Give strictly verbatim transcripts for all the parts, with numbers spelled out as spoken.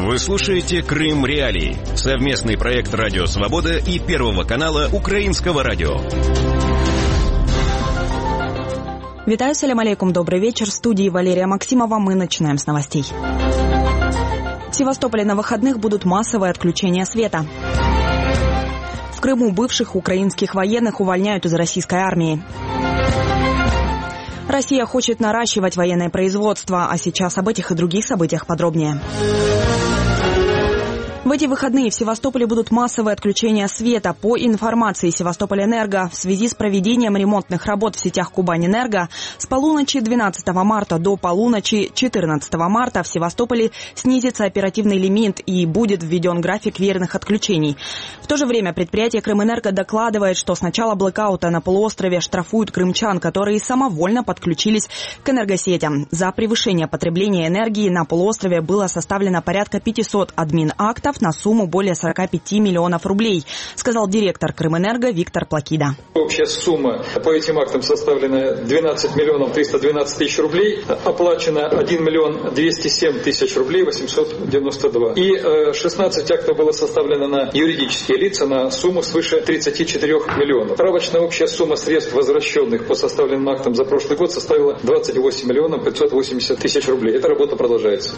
Вы слушаете «Крым Реалии» — совместный проект «Радио Свобода» и Первого канала Украинского радио. Витаю, салям алейкум, добрый вечер. В студии Валерия Максимова. Мы начинаем с новостей. В Севастополе на выходных будут массовые отключения света. В Крыму бывших украинских военных увольняют из российской армии. Россия хочет наращивать военное производство, а сейчас об этих и других событиях подробнее. В эти выходные в Севастополе будут массовые отключения света. По информации Севастопольэнерго, в связи с проведением ремонтных работ в сетях Кубаньэнерго с полуночи двенадцатого марта до полуночи четырнадцатого марта в Севастополе снизится оперативный лимит и будет введен график веерных отключений. В то же время предприятие Крымэнерго докладывает, что с начала блэкаута на полуострове штрафуют крымчан, которые самовольно подключились к энергосетям. За превышение потребления энергии на полуострове было составлено порядка пятисот админ-актов на сумму более сорока пяти миллионов рублей, сказал директор Крымэнерго Виктор Плакида. Общая сумма по этим актам составлена двенадцать миллионов триста двенадцать тысяч рублей, оплачено один миллион двести семь тысяч рублей восемьсот девяносто два. И шестнадцать актов было составлено на юридические лица на сумму свыше тридцати четырёх миллионов. Справочная общая сумма средств, возвращенных по составленным актам за прошлый год, составила двадцать восемь миллионов пятьсот восемьдесят тысяч рублей. Эта работа продолжается.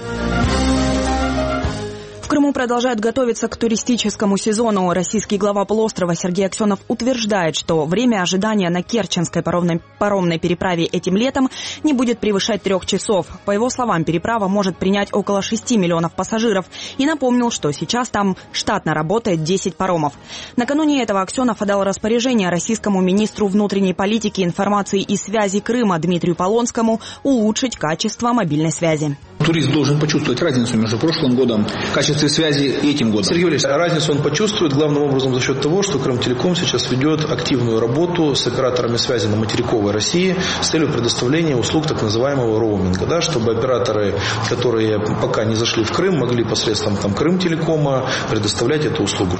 В Крыму продолжают готовиться к туристическому сезону. Российский глава полуострова Сергей Аксенов утверждает, что время ожидания на Керченской паромной, паромной переправе этим летом не будет превышать трех часов. По его словам, переправа может принять около шести миллионов пассажиров. И напомнил, что сейчас там штатно работает десять паромов. Накануне этого Аксенов отдал распоряжение российскому министру внутренней политики, информации и связи Крыма Дмитрию Полонскому улучшить качество мобильной связи. Турист должен почувствовать разницу между прошлым годом, качестве связи и этим годом. Сергей Валерьевич, разницу он почувствует главным образом за счет того, что Крымтелеком сейчас ведет активную работу с операторами связи на материковой России с целью предоставления услуг так называемого роуминга, да, чтобы операторы, которые пока не зашли в Крым, могли посредством там, Крымтелекома предоставлять эту услугу.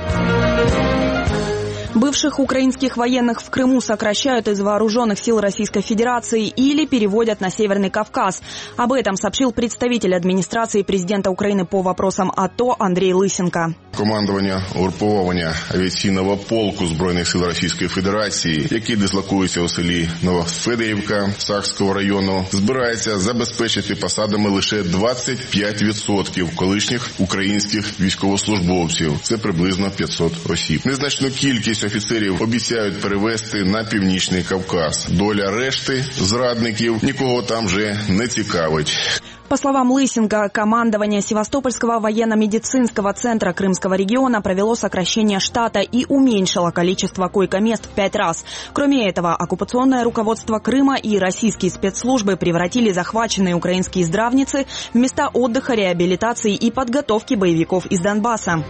Бывших украинских военных в Крыму сокращают из вооруженных сил Российской Федерации или переводят на Северный Кавказ. Об этом сообщил представитель администрации президента України по вопросам АТО Андрій Лисенко. Командування угруповання авіаційного полку Збройних сил Російської Федерації, який дислокується у селі Новофедорівка Сахського району, збирається забезпечити посадами лише двадцять п'ять відсотків колишніх українських військовослужбовців. Це приблизно п'ятсот осіб. Незначну кількість офіцерів обіцяють перевести на Північний Кавказ. Доля решти зрадників нікого там вже не цікавить. По словам Лысенко, командование Севастопольского военно-медицинского центра Крымского региона провело сокращение штата и уменьшило количество койко-мест в пять раз. Кроме этого, оккупационное руководство Крыма и российские спецслужбы превратили захваченные украинские здравницы в места отдыха, реабилитации и подготовки боевиков из Донбасса.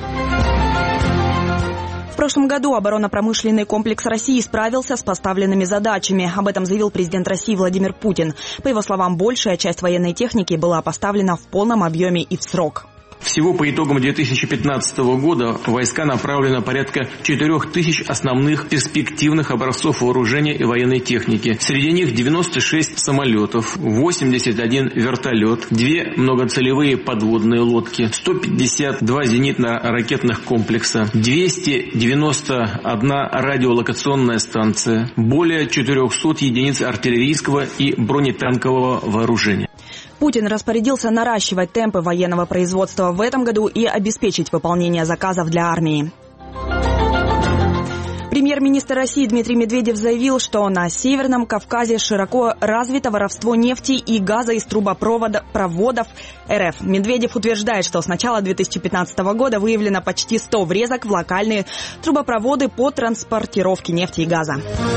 В прошлом году оборонно-промышленный комплекс России справился с поставленными задачами. Об этом заявил президент России Владимир Путин. По его словам, большая часть военной техники была поставлена в полном объеме и в срок. Всего по итогам две тысячи пятнадцатого года в войска направлено порядка четырёх тысяч основных перспективных образцов вооружения и военной техники. Среди них девяносто шесть самолетов, восемьдесят один вертолет, две многоцелевые подводные лодки, сто пятьдесят два зенитно-ракетных комплекса, двести девяносто одна радиолокационная станция, более четырехсот единиц артиллерийского и бронетанкового вооружения. Путин распорядился наращивать темпы военного производства в этом году и обеспечить выполнение заказов для армии. Премьер-министр России Дмитрий Медведев заявил, что на Северном Кавказе широко развито воровство нефти и газа из трубопроводов эр эф. Медведев утверждает, что с начала две тысячи пятнадцатого года выявлено почти сто врезок в локальные трубопроводы по транспортировке нефти и газа.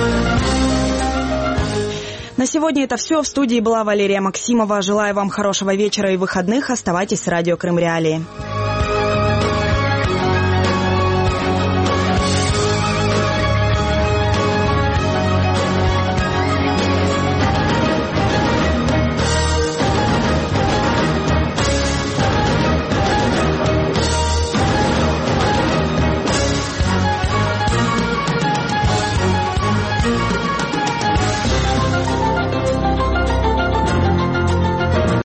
На сегодня это все. В студии была Валерия Максимова. Желаю вам хорошего вечера и выходных. Оставайтесь с радио Крым Реалии.